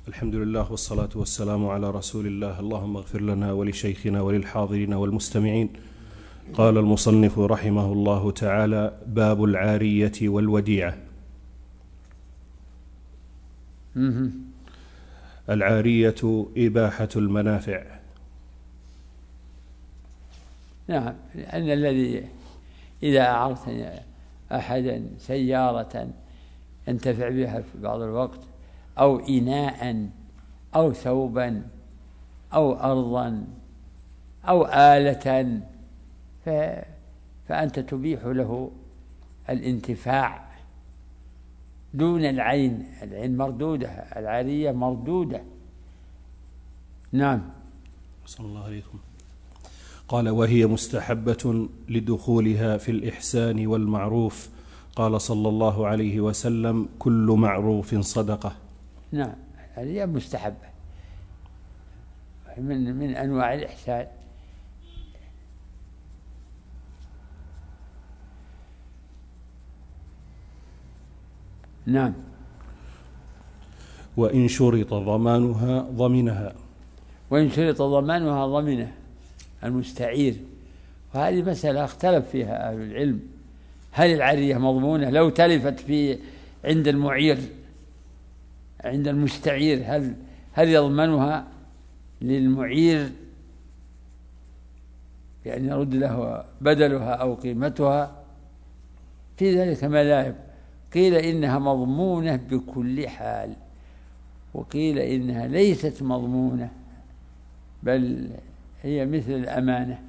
الحمد لله والصلاة والسلام على رسول الله. اللهم اغفر لنا ولشيخنا وللحاضرين والمستمعين. قال المصنف رحمه الله تعالى: باب العارية والوديعة. العارية إباحة المنافع. نعم، لأن الذي إذا أعرت أحدا سيارة ينتفع بها في بعض الوقت، أو إناء، أو ثوبا، أو أرضا، أو آلة، فأنت تبيح له الانتفاع دون العين. العين مردودة، العارية مردودة. نعم. صلى الله عليكم. قال: وهي مستحبة لدخولها في الإحسان والمعروف. قال صلى الله عليه وسلم: كل معروف صدقة. نعم، هذه مستحبة من أنواع الإحسان. نعم. وإن شرط ضمانها ضمنها. وإن شرط ضمانها ضمنها المستعير. وهذه مسألة اختلف فيها أهل العلم، هل العارية مضمونة لو تلفت عند المعير، عند المستعير، هل يضمنها للمعير يعني يرد له بدلها أو قيمتها؟ في ذلك مذاهب، قيل إنها مضمونة بكل حال، وقيل إنها ليست مضمونة بل هي مثل الأمانة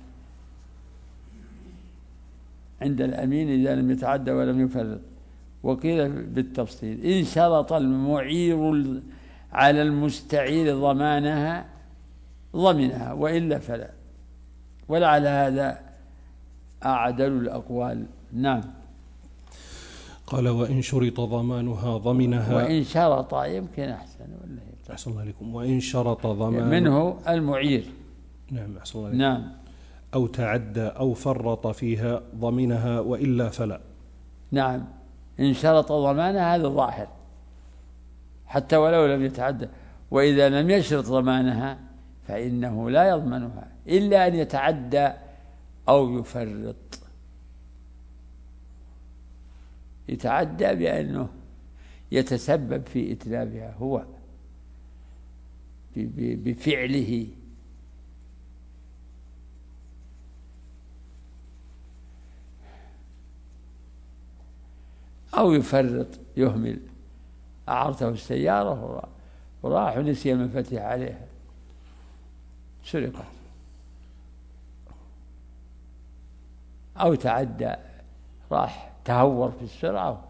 عند الأمين إذا لم يتعدى ولم يفرط. وقيل بالتفصيل: إن شرط المعير على المستعير ضمانها ضمنها، وإلا فلا. ولعل هذا أعدل الأقوال. نعم. قال: وإن شرط ضمانها ضمنها. وإن شرط يمكن أحسن، ولا أحسن الله عليكم. وإن شرط ضمان منه المعير. نعم، أحسن الله عليكم. نعم. أو تعدى أو فرط فيها ضمنها، وإلا فلا. نعم، إن شرط ضمانها هذا ظاهر حتى ولو لم يتعدى. وإذا لم يشرط ضمانها فإنه لا يضمنها إلا أن يتعدى أو يفرط. يتعدى بأنه يتسبب في إتلافها هو بفعله، أو يفرط يهمل. أعرته السيارة وراح ونسي المفاتيح عليها، سرقت. أو تعدى، راح تهور في السرعة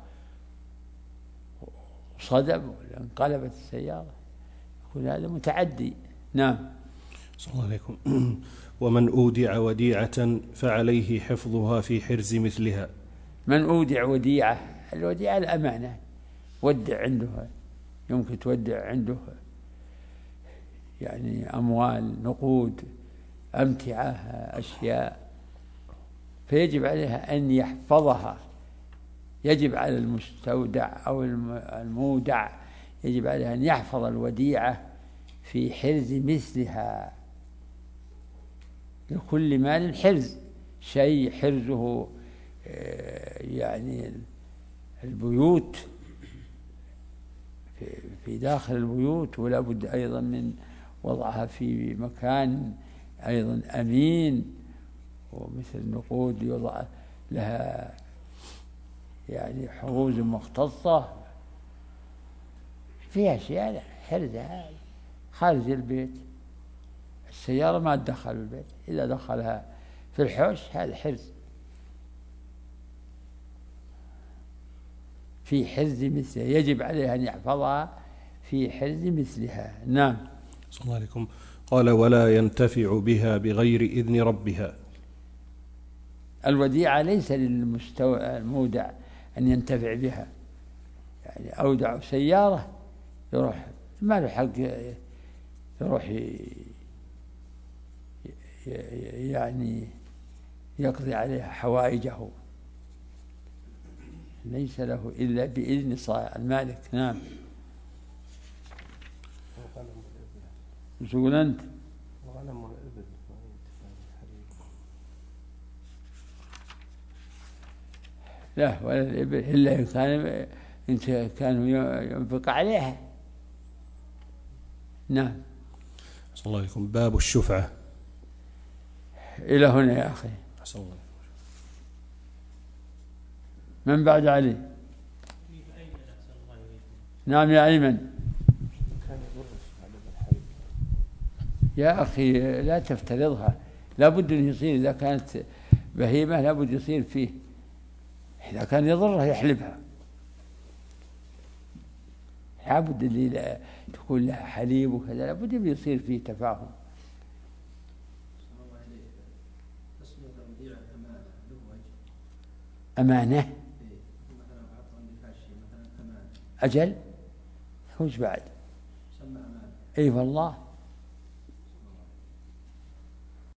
وصدم وانقلبت السيارة، يقول هذا متعدي. نعم. صلى الله عليكم. ومن أودع وديعة فعليه حفظها في حرز مثلها. من أودع وديعة، الوديعة الأمانة، ودع عنده، يمكن تودع عنده يعني أموال، نقود، أمتعة، أشياء، فيجب عليها أن يحفظها. يجب على المستودع أو المودع، يجب عليه أن يحفظ الوديعة في حرز مثلها. لكل مال حرز، شيء حرزه يعني البيوت، في داخل البيوت، ولا بد أيضا من وضعها في مكان أيضا أمين، ومثل النقود يوضع لها يعني حروز مختصة، فيها أشياء حرزها خارج البيت. السيارة ما تدخل البيت، إذا دخلها في الحوش هذا حرز، في حرز مثلها، يجب عليه أن يحفظها في حرز مثلها. نعم. صلى الله عليكم. قال: ولا ينتفع بها بغير إذن ربها. الوديعة ليس المودع أن ينتفع بها، يعني أودع سيارة يروح ما له حق يروح يعني يقضي عليها حوائجه، ليس له إلا بإذن المالك. نعم. وش تقول أنت؟ الغنم والإبل. لا ولا الإبل إلا إن كانوا ينفق عليها. نعم. أحسن الله عليكم. باب الشفعة. إلى هنا يا أخي. أحسن الله. من بعد علي؟ نعم يا أيمن. يا أخي لا تفترضها، لا بد أن يصير، إذا كانت بهيمة لا بد يصير فيه، إذا كان يضرها يحلبها، لا بد اللي تكون لها حليب وكذا، لا بد يصير فيه تفاهم. أمانة. أجل وش بعد؟ أي والله